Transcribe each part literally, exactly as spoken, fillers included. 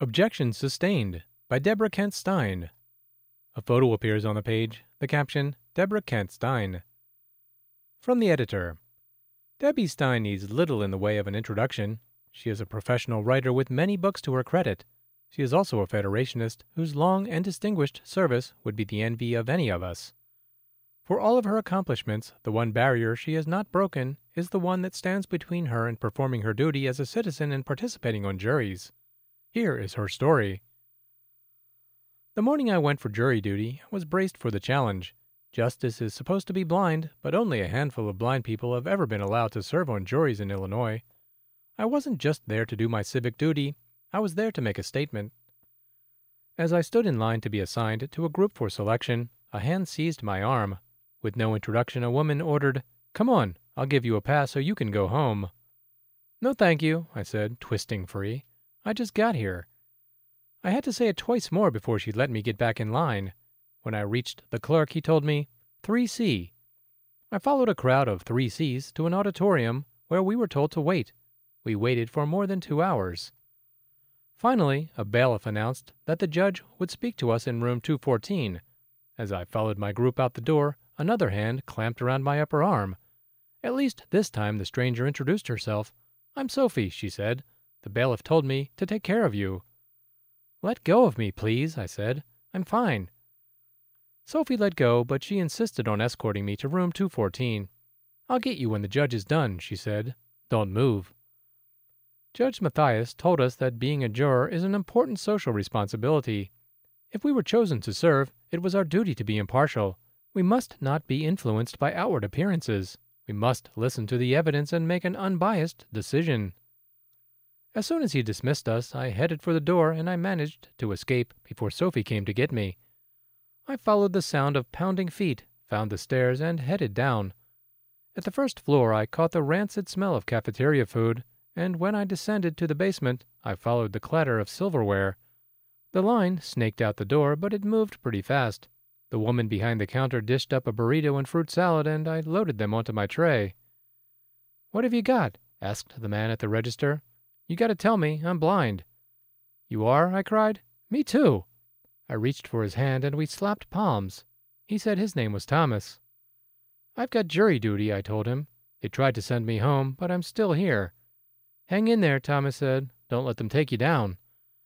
Objection Sustained by Deborah Kent Stein. A photo appears on the page. The caption, Deborah Kent Stein. From the editor. Debbie Stein needs little in the way of an introduction. She is a professional writer with many books to her credit. She is also a Federationist whose long and distinguished service would be the envy of any of us. For all of her accomplishments, the one barrier she has not broken is the one that stands between her and performing her duty as a citizen and participating on juries. Here is her story. The morning I went for jury duty, I was braced for the challenge. Justice is supposed to be blind, but only a handful of blind people have ever been allowed to serve on juries in Illinois. I wasn't just there to do my civic duty, I was there to make a statement. As I stood in line to be assigned to a group for selection, a hand seized my arm. With no introduction, a woman ordered, "Come on, I'll give you a pass so you can go home." "No thank you," I said, twisting free. "I just got here." I had to say it twice more before she let me get back in line. When I reached the clerk, he told me, three C. I followed a crowd of three Cs to an auditorium where we were told to wait. We waited for more than two hours. Finally, a bailiff announced that the judge would speak to us in room two fourteen. As I followed my group out the door, another hand clamped around my upper arm. At least this time the stranger introduced herself. "I'm Sophie," she said. "The bailiff told me to take care of you." "Let go of me, please," I said. "I'm fine." Sophie let go, but she insisted on escorting me to room two fourteen. "I'll get you when the judge is done," she said. "Don't move." Judge Mathias told us that being a juror is an important social responsibility. If we were chosen to serve, it was our duty to be impartial. We must not be influenced by outward appearances. We must listen to the evidence and make an unbiased decision. As soon as he dismissed us, I headed for the door, and I managed to escape before Sophie came to get me. I followed the sound of pounding feet, found the stairs, and headed down. At the first floor, I caught the rancid smell of cafeteria food, and when I descended to the basement, I followed the clatter of silverware. The line snaked out the door, but it moved pretty fast. The woman behind the counter dished up a burrito and fruit salad, and I loaded them onto my tray. "What have you got?" asked the man at the register. "You got to tell me, I'm blind." "You are?" I cried. "Me too." I reached for his hand, and we slapped palms. He said his name was Thomas. "I've got jury duty," I told him. "They tried to send me home, but I'm still here." "Hang in there," Thomas said. "Don't let them take you down."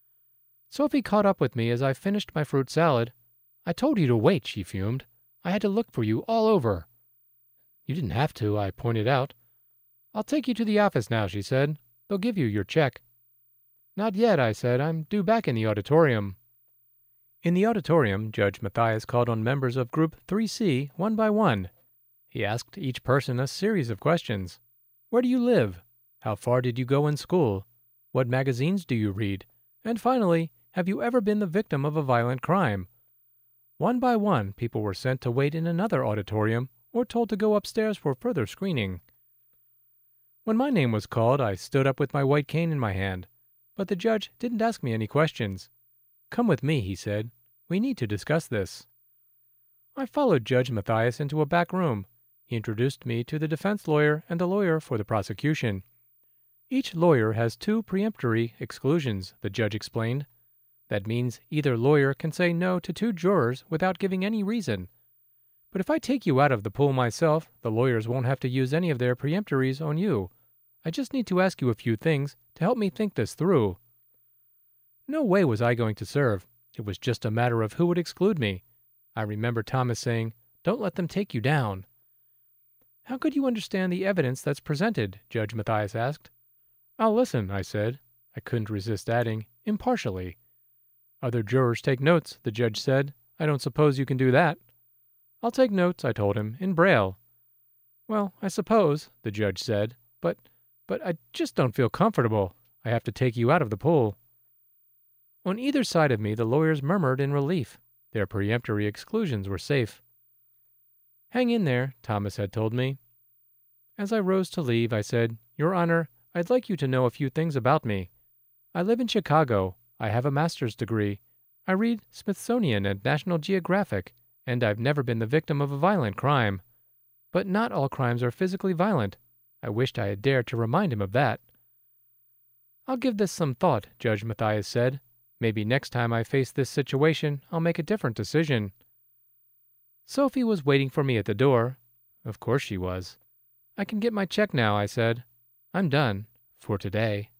Sophie caught up with me as I finished my fruit salad. "I told you to wait," she fumed. "I had to look for you all over." "You didn't have to," I pointed out. "I'll take you to the office now," she said. "They'll give you your check." "Not yet," I said. "I'm due back in the auditorium." In the auditorium, Judge Mathias called on members of Group three C one by one. He asked each person a series of questions. "Where do you live? How far did you go in school? What magazines do you read? And finally, have you ever been the victim of a violent crime?" One by one, people were sent to wait in another auditorium or told to go upstairs for further screening. When my name was called, I stood up with my white cane in my hand, but the judge didn't ask me any questions. "Come with me," he said. "We need to discuss this." I followed Judge Mathias into a back room. He introduced me to the defense lawyer and the lawyer for the prosecution. Each lawyer has two preemptory exclusions, the judge explained. That means either lawyer can say no to two jurors without giving any reason. But if I take you out of the pool myself, the lawyers won't have to use any of their preemptories on you. I just need to ask you a few things to help me think this through. No way was I going to serve. It was just a matter of who would exclude me. I remember Thomas saying, "Don't let them take you down." "How could you understand the evidence that's presented?" Judge Mathias asked. "I'll listen," I said. I couldn't resist adding, "impartially." "Other jurors take notes," the judge said. "I don't suppose you can do that." "I'll take notes," I told him, in Braille. "Well, I suppose," the judge said, but, but I just don't feel comfortable. I have to take you out of the pool." On either side of me, the lawyers murmured in relief. Their preemptory exclusions were safe. "Hang in there," Thomas had told me. As I rose to leave, I said, "Your Honor, I'd like you to know a few things about me. I live in Chicago. I have a master's degree. I read Smithsonian and National Geographic, and I've never been the victim of a violent crime. But not all crimes are physically violent. I wished I had dared to remind him of that. "I'll give this some thought," Judge Mathias said. Maybe next time I face this situation, I'll make a different decision. Sophie was waiting for me at the door. Of course she was. I can get my check now, I said. I'm done. For today.